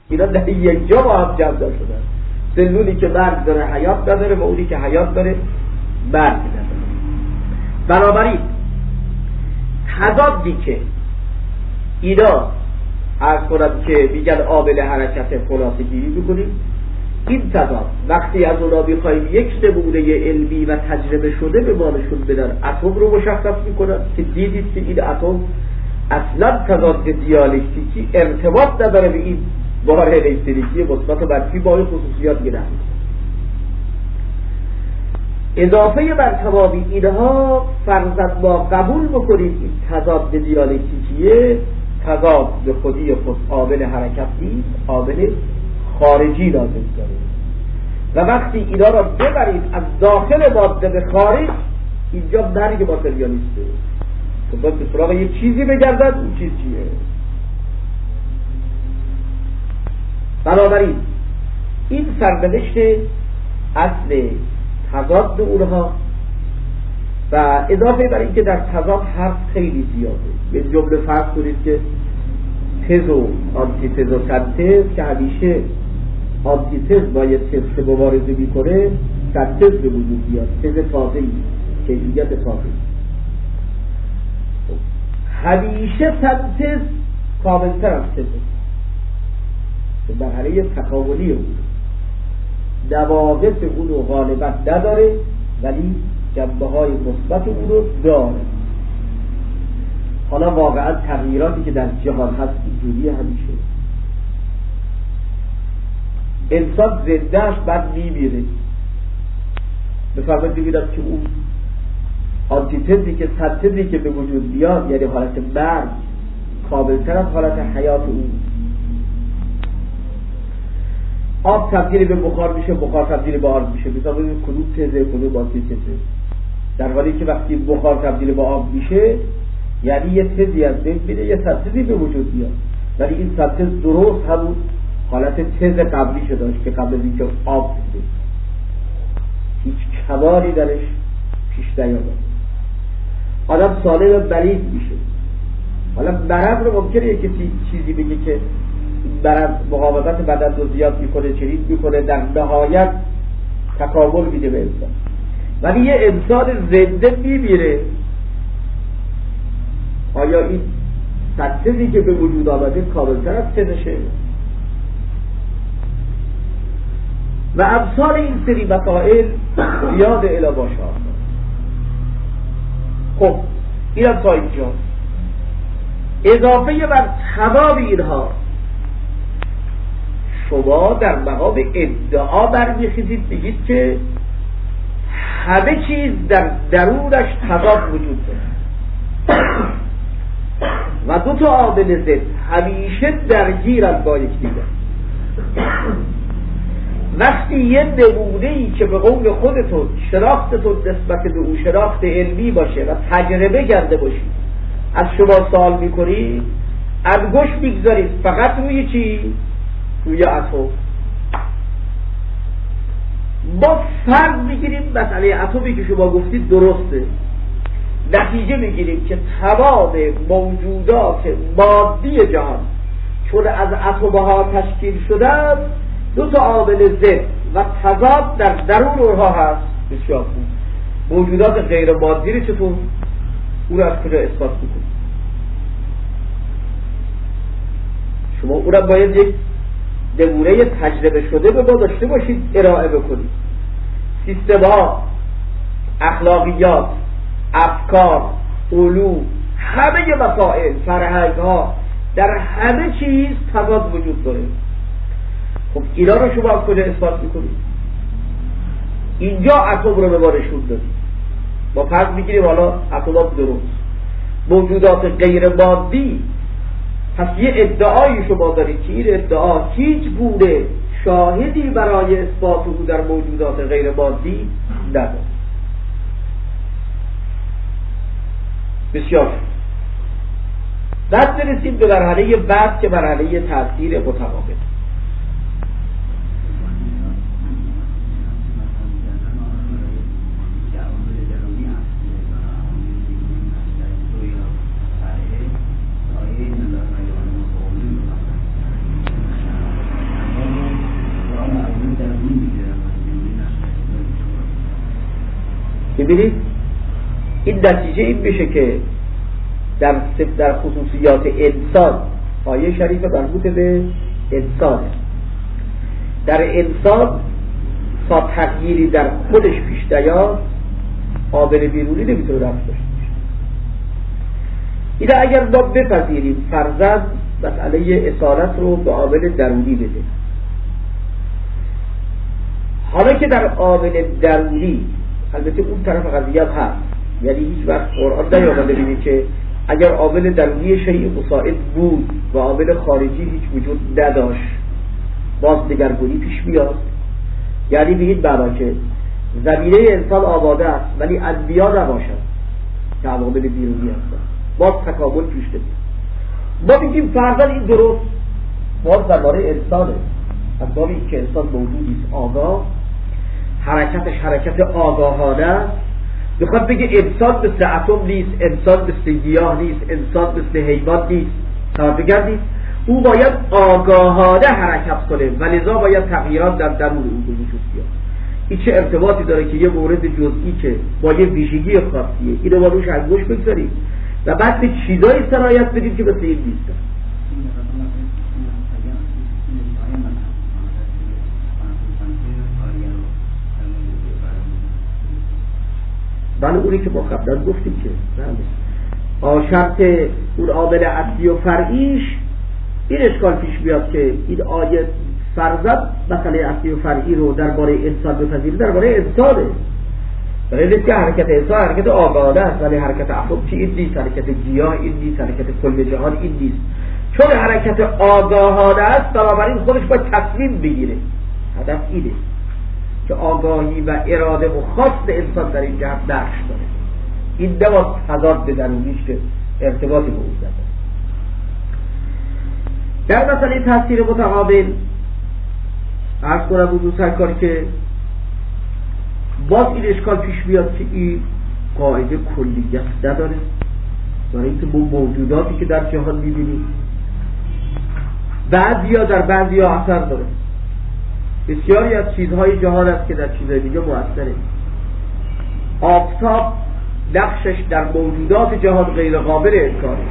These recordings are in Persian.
اینا در یک جا با هم جمع شدن. سلولی که مرگ داره حیات نداره و اونی که حیات داره مرگ نداره. بنابراین تضادی که اینا عرض کنم که میگن عامل حرکت خلاصه گیری میکنیم، این تضاد وقتی از اونا میخوایم یک نمونه علمی و تجربه شده به ما نشون بدن، اتم رو مشخص میکنن که دیدید که این اتم اصلا تضاد دیالکتیکی ارتباط نداره به این بار الکتریکی مثبت و منفی با این خصوصیات گرفت. اضافه بر تمامی اینها فرضاً ما قبول بکنیم این تضاد دیالکتیکیه تضاد به خودی خود عامل حرکت نیست، عامل خارجی لازم داره و وقتی اینا را ببرید از داخل ماده به خارج، اینجا مرگ ماتریالیسته که باید به سراغ یه چیزی بگردن. اون چیز چیه؟ بنابراین این سرنوشت اصل تضاد اونها و اضافه بر این که در تضاد حرف خیلی زیاده. به جمله فرض کنید که تز و آنتیتز و سنتز که همیشه آنتیتز با یه تز که مبارزه میکنه سنتز به وجود بیاد، تز تازه‌ای، کیفیت تازه‌ای. همیشه سنتز کاملتر از تز به مرحله تکاملی اون نواقص اون رو غالبا نداره ولی جنبه های مثبت اون رو داره. حالا واقعا تغییراتی که در جهان هست اینجوری همیشه. انسان زندهش بعد میمیره. بفرمایید ببینم که اون آنتیتزی که سنتزی که به وجود بیاد یعنی حالت مرگ کاملتر از حالت حیات اون. آب تبدیل به بخار میشه، بخار تبدیل به آب میشه. مثلا ببینید کدوم تزه کدوم آنتیتزه. در حالی که وقتی بخار تبدیل به آب میشه یعنی یه تزی از بین میره، یه سنتزی به وجود بیاد، ولی این سنتز درست همون حالت تز قبلیشو داشت که قبل از اینکه آب بشه. هیچ کمالی درش پیش نیامد. آدم سالم مریض میشه. حالا مرض رو ممکنه یه چیزی بگه که مرض مقاومت بدن رو زیاد میکنه، چنین میکنه، در نهایت تکامل میده به انسان. ولی یه انسان زنده میمیره. آیا این سنتزی که به وجود آمده کاملتر از تزشه؟ و امثال این سری مسائل زیاد الی باشا. خب اینم تا اینجا. اضافه بر تمام اینها شما در مقام ادعا برمیخیزید بگید که همه چیز در درونش تضاد وجود داره و دو تا عامل ضد همیشه درگیرن با یکدیگر. وقتی یه نمونه‌ای که به قول خودتون شناختتون نسبت به اون شناخت علمی باشه و تجربه کرده باشید از شما سوال میکنید، انگشت میگذارید فقط روی چی؟ روی اتم. ما فرض میگیریم مسئله اتمی که شما گفتید درسته، نتیجه میگیریم که تمام موجودات مادی جهان چون از اتم‌ها تشکیل شدن دو تا عامل ضد و تضاد در درون اونها هست. بسیار خوب. موجودات غیر مادی رو چطور؟ اون از کجا اثبات میکنید؟ شما اونم باید یک نمونه تجربه شده به ما داشته باشید ارائه بکنید. سیستم‌ها، اخلاقیات، افکار، علوم، همه مسائل، فرهنگ‌ها، در همه چیز تضاد وجود داره. خب اینا رو شما از کجا اثبات میکنید؟ اینجا اتم رو به ما نشون دادید. ما فرض میگیریم حالا اتمات درست، موجودات غیر مادی. پس یه ادعایی شما دارید که این ادعا هیچ گونه شاهدی برای اثبات او در موجودات غیر مادی نداره. بسیار. بعد برسیم به مرحله بعد که مرحله تاثیر متقابل. ببینید این نتیجه این میشه که در خصوصیات انسان آیه شریف مربوط به انسانه. در انسان تا تغییری در خودش پیش نیاد عامل بیرونی نمیتونه رفت داشته باشه. اینا اگر ما بپذیریم فرضاً مسئله اصالت رو به عامل درونی بده، حالا که در عامل درونی البته اون طرف قضیه هم هست، یعنی هیچ وقت قرآن نیامده ببینید که اگر عامل درونی شیء مساعد بود و عامل خارجی هیچ وجود نداشت باز دگرگونی پیش میاد. یعنی به این معنا که زمینه انسان آماده است ولی انبیا نباشند که عوامل بیرونی هستند، باز تکامل پیش نمیاد. ما میگیم فرضاً این درست باز درباره انسانه، از باب این که انسان موجودی است آگاه، حرکتش حرکت آگاهانه است. میخواد بگه انسان مثل اتم نیست، انسان مثل گیاه نیست، انسان مثل حیوان نیست. توجه کردید؟ او باید آگاهانه حرکت کنه و لذا باید تغییرات در درون او به وجود بیاد. این چه ارتباطی داره که یه مورد جزئی که با یه ویژگی خاصیه اینو با روش انگوش بگذاریم و بعد به چیزایی سرایت بدیم که مثل این نیست. بله اونی که ما قبلا گفتیم که شرط اون عامل اصلی و فرعیش این اشکال پیش بیاد که این آیه فرضاً مسئله اصلی و فرعی رو درباره انسان بپذیره، درباره انسانه. برای نیست که حرکت انسان حرکت آگاهانه است ولی حرکت اتم چی این نیست، حرکت گیاه این نیست، حرکت کل جهان این نیست. چون حرکت آگاهانه است بنابراین خودش باید تصمیم بگیره. هدف اینه که آگاهی و اراده و خواست انسان در این جهت نقش داره. این نباید تضاد به درونیش که ارتباطی به اون نداره. در مسئله تاثیر متقابل عرض کنم حضور سرکار که باز این اشکال پیش بیاد که این قاعده کلیت نداره، برای اینکه موجوداتی که در جهان میبینیم بعضیا در بعضیا اثر داره. بسیاری از چیزهای جهان است که در چیزهای دیگه مؤثره. آفتاب نقشش در موجودات جهان غیر قابل انکاره،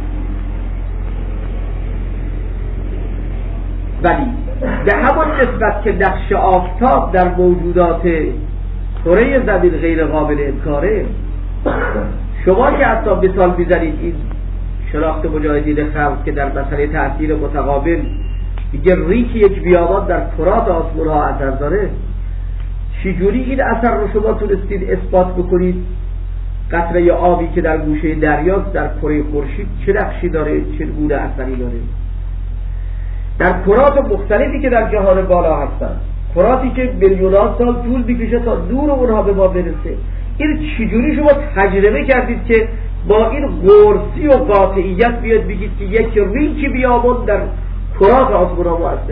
ولی به همون نسبت که نقش آفتاب در موجودات کره زمین غیر قابل انکاره، شما که حتی مثال میزنید این شناخت مجاهدین خلق که در مسئله تأثیر متقابل دیگه ریک یک بیابان در کرات آسمان ها اثر داره، چجوری این اثر رو شما تونستید اثبات بکنید؟ قطره آبی که در گوشه دریاست در کره خورشید چه نقشی داره، چه گونه اثری داره؟ در کرات مختلفی که در جهان بالا هستن، کراتی که میلیون‌ها سال طول میکشه تا نور اونها به ما برسه، این چجوری شما تجربه کردید که با این قرصی و قاطعیت بیاد بگید که یک ریک بیابان در کرات آسمان ها مؤثره؟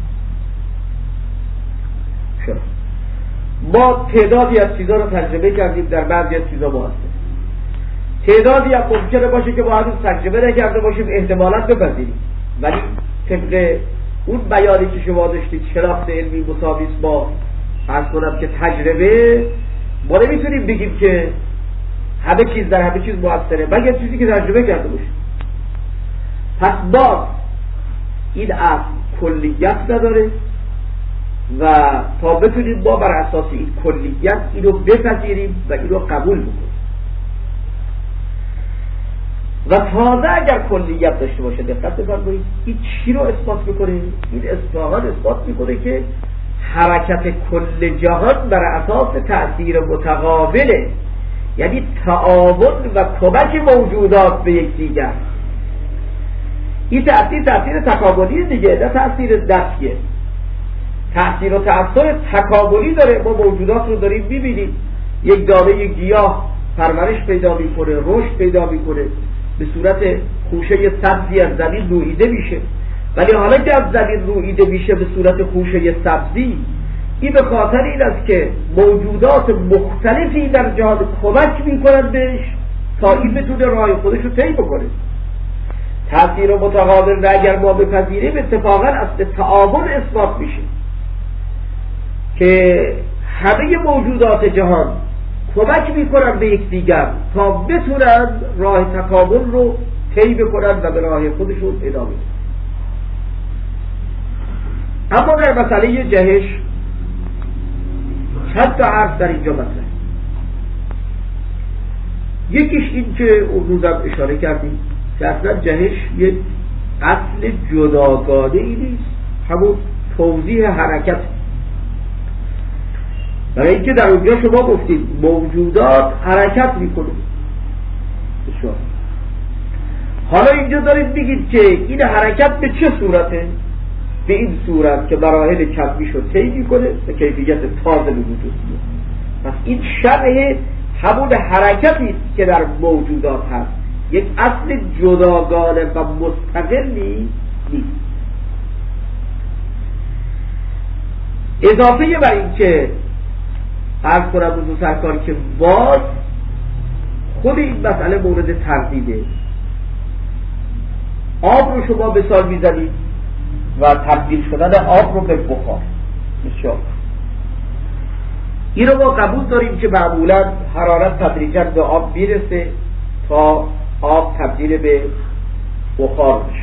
ما تعدادی از چیزها رو تجربه کردیم، در بعضی از چیزها مؤثر، تعدادی هم ممکنه باشه که ما هنوز تجربه نکرده باشیم، احتمالات بپذیریم، ولی طبق اون بیانی که شما داشتید شناخت علمی مساویس با عرض کنم که تجربه، ما نمیتونیم بگیم که همه چیز در همه چیز مؤثره مگر چیزی که تجربه کرده باشیم. پس باز این اصل کلیت نداره و تا بتونیم ما بر اساس این کلیت اینو بپذیریم و اینو قبول بکنیم و تازه اگر کلیت داشته باشه دقت بفرمایید این چی رو اثبات میکنه؟ این اثبات میکنه که حرکت کل جهان بر اساس تأثیر متقابله، یعنی تعاون و کمک موجودات به یکدیگر. این تأثیر تکاملی دیگه، نه تأثیر دفعیه. تأثیر و تأثیر تکاملی داره. ما موجودات رو داریم میبینیم، یک دانه گیاه پرورش پیدا میکنه، رشد پیدا میکنه، به صورت خوشه سبزی از زمین روییده میشه، ولی حالا که از زمین روییده میشه به صورت خوشه سبزی، این به خاطر این است که موجودات مختلفی در جهان کمک میکنند بهش تا این بتونه راه خودش رو طی بکنه. تأثیر متقابل را اگر ما بپذیریم اتفاقا اصل تعاون اثبات میشه که همه موجودات جهان کمک میکنن به یکدیگر تا بتونن راه تکامل رو طی بکنن و به راه خودشون ادامه بدن. اما در مسئله جهش چند تا حرف در اینجا مطرحه. یکیش این که اون روزم اشاره کردیم که اصلا جهش یک اصل جداگانه ای نیست، همون توضیح حرکت. برای اینکه در اونجا شما گفتید موجودات حرکت میکنه. حالا اینجا دارید میگید که این حرکت به چه صورته؟ به این صورت که مراحل کمی شو طی میکنه به کیفیت تازه به وجود میاد. پس این شبه همون حرکتی است که در موجودات هست، یک اصل جداگانه و مستقلی نیست. اضافه بر این که عرض کنم حضور سرکار که باز خود این مسئله مورد تردیده. آب رو شما به مثال میزنید و تبدیل شدن آب رو به بخار. بسیار این رو ما قبول داریم که معمولا حرارت تدریجاً به آب میرسه تا آب تبدیل به بخار بشه.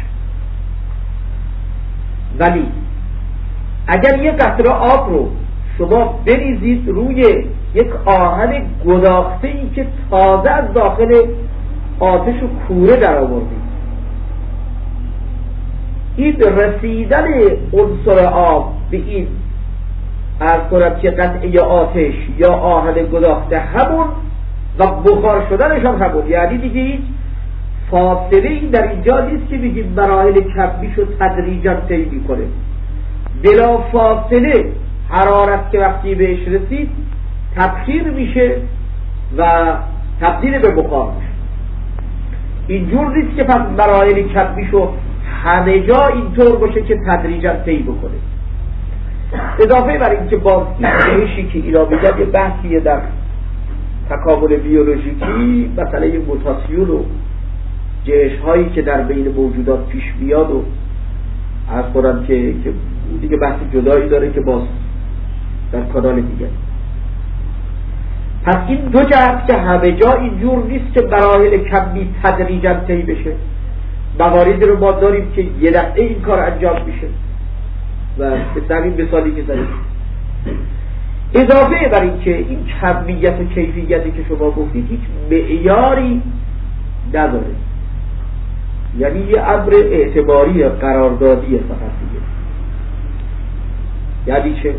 ولی اگر یک قطره آب رو شما بریزید روی یک آهن گداخته ای که تازه از داخل آتش و کوره در آوردید، این رسیدن عنصر آب به این عرض کنم که قطعه آتش یا آهن گداخته همون و بخار شدنش هم همون، یعنی دیگه هیچ فاصله ای در اینجا نیست که بگیم مراحل کمیشو تدریجاً طی میکنه. بلا فاصله حرارت که وقتی بهش رسید تبخیر میشه و تبدیل به بخار میشه. اینجور نیست که پس مراحل کمیشو همه جا اینطور باشه که تدریجاً طی بکنه. اضافه بر این که باز جهشی که اینا میگن یه بحثیه در تکامل بیولوژیکی، مسئله موتاسیون و جهش هایی که در بین موجودات پیش بیاد و عرض کنم که دیگه بحث جدایی داره که باز در کانال دیگه. پس این دو جهت که همه جا اینجور نیست که مراحل کمی تدریجاً طی بشه. مواردی رو ما داریم که یه دفعه این کار انجام میشه و به همین مثالی که زدیم. اضافه بر این که این کمیت و کیفیتی که شما گفتید هیچ معیاری نداره، یعنی یه امر اعتباری قراردادیه فقط دیگه. یعنی چه؟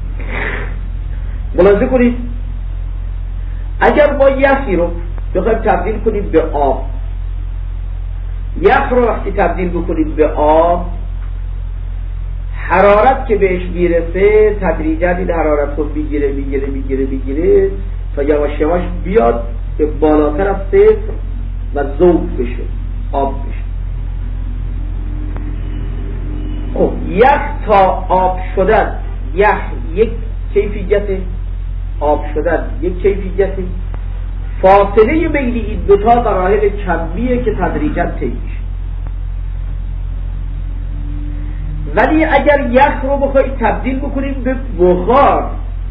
ملاحظه کنید اگر ما یخی رو بخوایم تبدیل کنیم به آب، یخ رو وقتی تبدیل بکنید به آب، حرارت که بهش میرسه تدریجاً این حرارت رو میگیره تا یواش یواش بیاد به بالاتر از صفر و ذوب بشه، آب بشه. خب یخ تا آب شدن، یخ یک کیفیت، آب شدن یک کیفیت، فاصله بین این دوتا مراحل کمیه که تدریجاً طی میشه. ولی اگر یخ رو بخواید تبدیل بکنیم به بخار،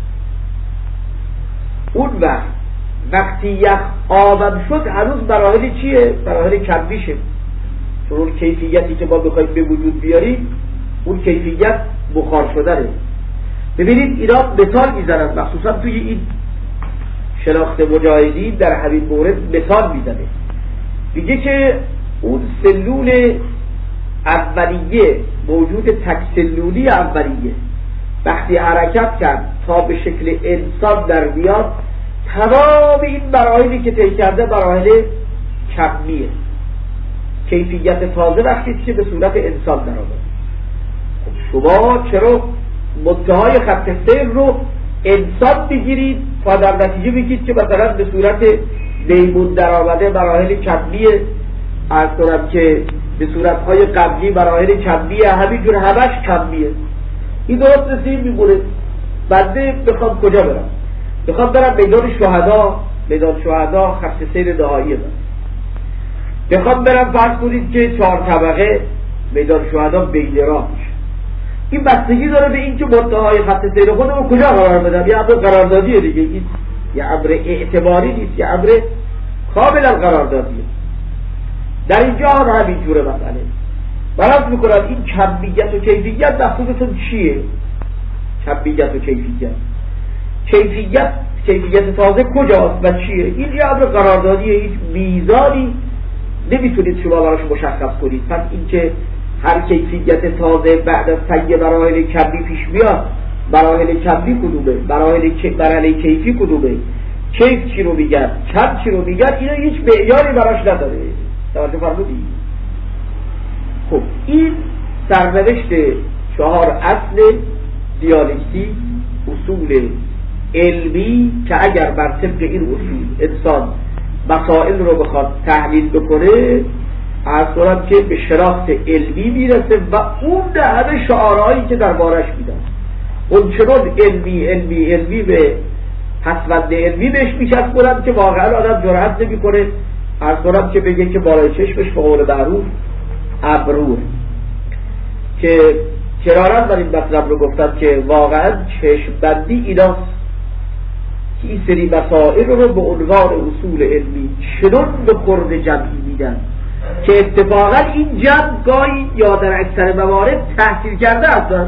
اون وقتی یخ آبم شد هنوز مراحل چیه؟ مراحل کمیشه، چون اون کیفیتی که ما بخوایم به وجود بیاریم اون کیفیت بخار شدنه. ببینید اینا مثال میزنن، مخصوصا توی این شناخت مجاهدین در همین مورد مثال میزنه. میگه که اون سلول اولیه، موجود تک سلولی اولیه وقتی حرکت کرد تا به شکل انسان در بیاد، تمام این مراحلی که طی کرده مراحل کمیه، کیفیت تازه وقتی که به صورت انسان در آمد. خب شما چرا منتهای خط سیر رو انسان بگیرید تا در نتیجه بگید که مثلا به صورت میمون در آمده مراحل کمیه، عرض کنم که به صورتهای قبلی مراحل کمیه، همینجور همش کمیه. این درست نسیم میمونه. بنده بخوام کجا برم؟ بخوام برم میدان شهدا خط سیر نهایی من. بخوام برم فرض کنید که 4 طبقه میدان شهدا بین راه میشه. این بستگی داره به این که منتهای خط سیر خودم رو کجا قرار بدم. یه امر قراردادیه دیگه، این یه امر اعتباری نیست، یه امر کاملا قراردادیه. در اینجا هم همین جوره مسئله. برات میکنن این کمیت و کیفیت مقصودتون چیه؟ کمیت و کیفیت تازه کجاست و چیه؟ این یه امر قراردادیه، هیچ میزانی نمیتونید شما براش مشخص کنید. پس اینکه هر کیفیت تازه بعد از طی مراحل کمی پیش میاد، مراحل کمی کدومه، مراحل کیفی کدومه، کیف چی رو میگن، کم چی رو میگن، اینا هیچ معیاری براش نداره. توجه فرمودید؟ خب این سرنوشت 4 اصل دیالکتیک، اصول علمی که اگر بر طبق این اصول انسان مسائل رو بخواد تحلیل بکنه، از طورم که به شناخت علمی میرسه و اون ده همه شعارهایی که در بارش میدن اون چنون علمی به پسوند علمی بهش میچسبونن که واقعا آدم جرأت نمیکنه از طورم که بگه که بالای چشمش به قول معروف ابرو. که کرارن من این مطلب رو گفتم که واقعا چشم بندی ایناست که این سری مسائل رو به عنوان اصول علمی چنون به خورد جمعی میدن که اتفاقا این جمع گاهی یا در اکثر موارد تحصیل کرده هستن.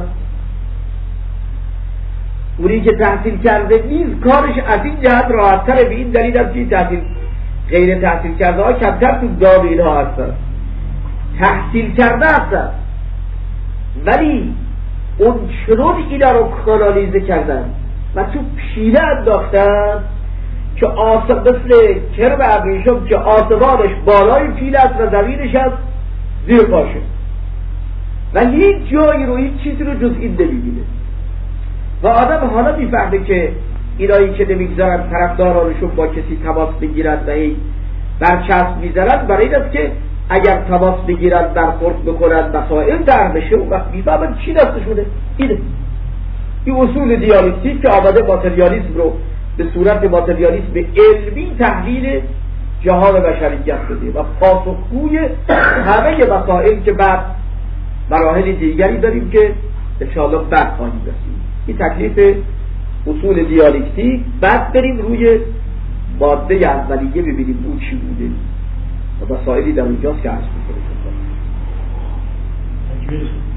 اونی که تحصیل کرده نیست کارش از این جهت راحت‌تره، به این دلیل هم که غیر تحصیل کرده ها کمتر تو دام اینها هستن، تحصیل کرده هستن ولی اون چنون اینا رو کانالیزه کردن و تو پیله انداختن که مثل کرم ابریشم که آسمانش بالای پیله است و زمینش هم زیر پاشه و هیچ جایی رو هیچ چیزی رو جز این نمی‌بینه و آدم حالا میفهمه که اینایی که نمیگذارن طرفدارانشون با کسی تماس بگیرن و هی برچسب میزنن برای این است که اگر تماس بگیرن برخورد بکنن مسائل در بشه و وقت میفهمن چی دستشونه. اینه این اصول دیالکتیک که آمده ماتریالیسم رو به صورت ماتریالیسم علمی تحلیل جهان بشریت بده و پاسخگوی همه مسائل که بعد مراحل دیگری داریم که انشاءالله بعد خواهیم رسید. این تکلیف اصول دیالکتیک. بعد بریم روی ماده اولیه ببینیم اون چی بوده و مسائلی در اونجاست که عرض می‌کنیم.